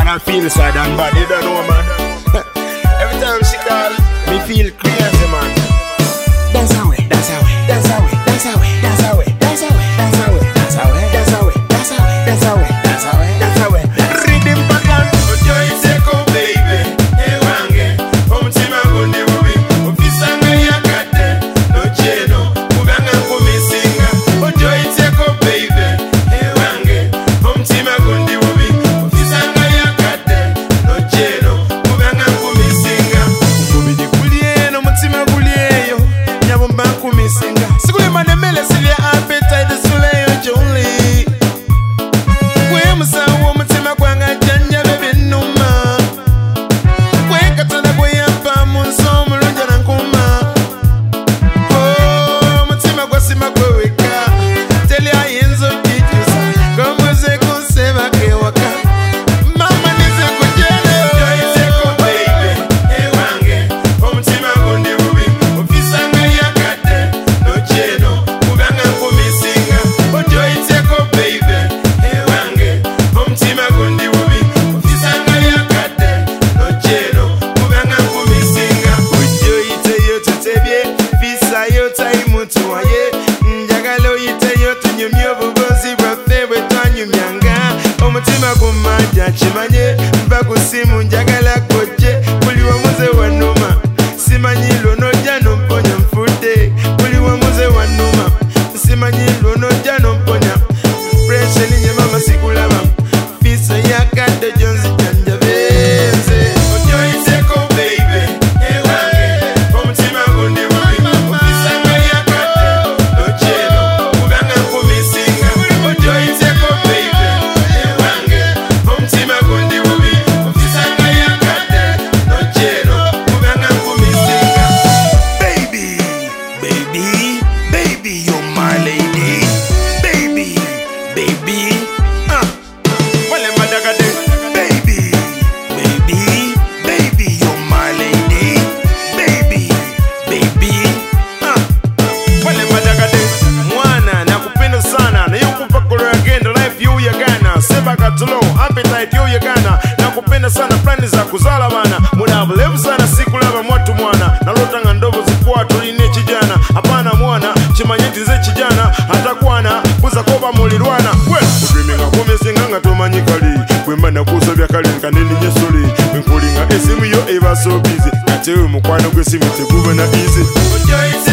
I feel sad and bad, you don't know, man. Every time she call, me feel crazy, man. That's how it, that's how it, that's how it, that's how it, that's how it, that's how it, that's how it, that's how it, that's how it, that's how it, that's how it, that's how it, that's how it. Rhythm pattern. Ojo iseko baby, ewange, omutima gundi bubi, ofisanga yakate, no cheno, kubanga kumisinga. Ojo iseko baby, ewange, omutima gundi bubi, ofisanga yakate, no cheno, kubanga kumisinga. Kubidi kulie no mutima kulieyo, nyabomba kumisinga. Sikule manemele sile appetite suleyo joli. Kwe musawo mutima kwanga janja bebe numa. Kwe katana kwe yapa munso mulunja na nkuma. Oh, mutima kwa sima kwe weka. Teli ayenzo kijusa, komweze kusema kewaka. Mama nize kujele. Joiseko baby, ewange, omutima gundi bubi, ofisanga yakate, no cheno, kubanga kumisinga. Joiseko baby, ewange, omutima gundi bubi, ofisanga yakate, no cheno, kubanga kumisinga. Ojoite yo tutebye, fisa yo taimutu waye, njagalo yite yo tunyumyo bugozi bwaffe bwe twanyumyanga. Omutima gumaja kimanye, mba kusimu njagala koje, buli wamuze wanuma, simanyi lwonojja nomponya nfudde, buli wamuze wanuma, simanyi lwonojja nomponya. Pressure ninye mama sikulaba, fisa yakadde jonzi janjabenze. Ojoiseko baby, ewange, omutima gundi bubi, ofisanga yakadde, no cheno, kubanga kumisinga. Ojoiseko baby, ewange, omutima gundi bubi, ofisanga yakadde, no cheno, kubanga kumisinga. Baby, baby, baby, you're my lady. Baby, baby, wale madagade. Baby, baby, baby, you're my lady. Baby, baby, wale madagade. Mwana nakupenda sana, na yukupa kuro agenda, life yo yagana, seba katulo, appetite yo yagana. Nakupenda sana, plani za kuzala bana, muda bulevu sana sikulaba mwatu mwana. Nalotanga ndobo zikwatu line kijana, hapana mwana, chimanyiti ze kijana, atakwana, kuza koba mulirwana. We, kudriminga kumisinga nga tomanyi kali, kwemba nakusobya kali nkanini nyesuli, nkulinga esimu yo eba so busy, natewe mukwano gwesimu tekuba na easy.